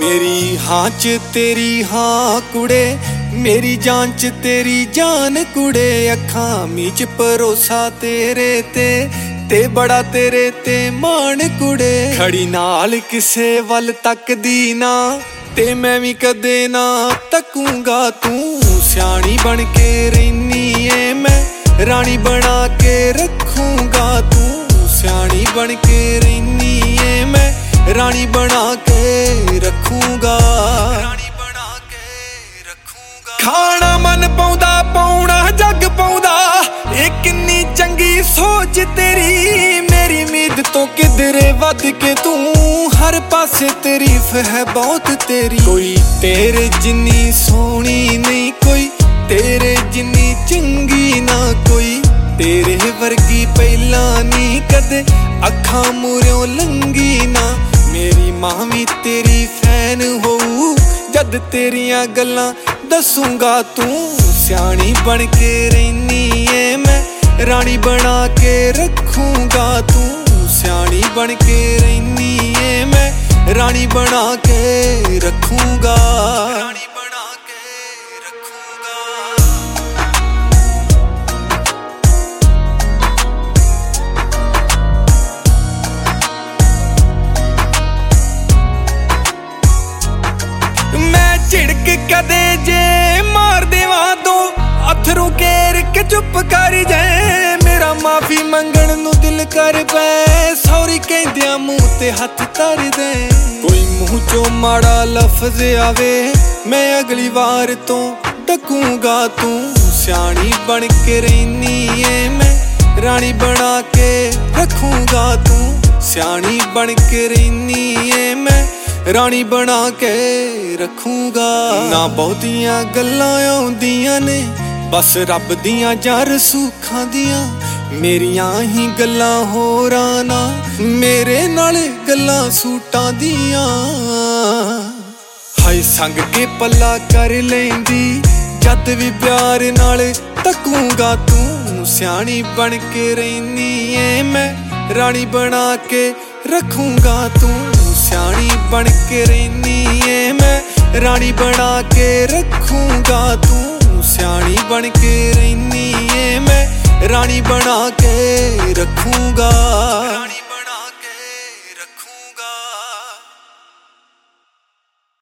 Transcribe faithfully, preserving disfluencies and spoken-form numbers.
मेरी हाँ च तेरी हाँ कुड़े, मेरी जान च तेरी जान कुड़े। अखां मीच भरोसा तेरे ते ते बड़ा तेरे ते मान कुड़े। खड़ी नाल किसे वल तकदी ना ते मैं भी कदे ना तकूंगा। तू स्याणी बन के रैनी ऐ मैं रानी बना के रखूंगा। तू स्याणी बन के रैनी ऐ मैं रानी बना के रखूंगा। रानी बना के रखूंगा। खाना मन पाउंदा पाउना जग पाउंदा, ए किन्नी चंगी सोच तेरी। मेरी उम्मीद तो किधरे वध के तू हर पासे तारीफ है बहुत तेरी। कोई तेरे जिन्नी सोहनी नहीं, कोई तेरे जिन्नी चंगी ना कोई। तेरे वर्गी पहला नहीं कदे अखां मूहरों लंघी ना। मेरी मां भी तेरी फैन होऊ जद तेरियां गल्लां दसूंगा। तू स्याणी बन के रैनी ऐ मैं रानी बना के रखूंगा। तू स्याणी बन के रैनी ऐ मैं रानी बना के रखूंगा। रानी बना के रखूंगा। मैं झिड़क कदे जे मार देवा दो अथरू केर के चुप कर जाए। मेरा माफी मंगण नू दिल कर पै, सॉरी कहंदियां मुंह ते हथ धर दे। कोई मुंह चो माड़ा लफ्ज आवे मैं अगली बार तो डकूंगा। तू स्याणी बन के रैनी ऐ मैं रानी बना के रखूंगा। तू स्याणी बन के रैनी ऐ मैं रानी बना के रखूंगा। ना बहुतियां गल्लां आउंदियां ने बस रब दियां जां रसूखां दियां। मेरियां ही गल्लां होरां ना मेरे नाल गल्लां सूटां दियां। हाय संग के पल्ला कर लैंदी जद भी प्यार नाल तकूंगा। तू स्याणी बन के रैनी ऐ मैं रानी बना के रखूंगा। तू स्याणी बन के रैनी ऐ मैं रानी बना के रखूंगा। तू स्याणी बन के रैनी ऐ मैं रानी बना के रखूंगा।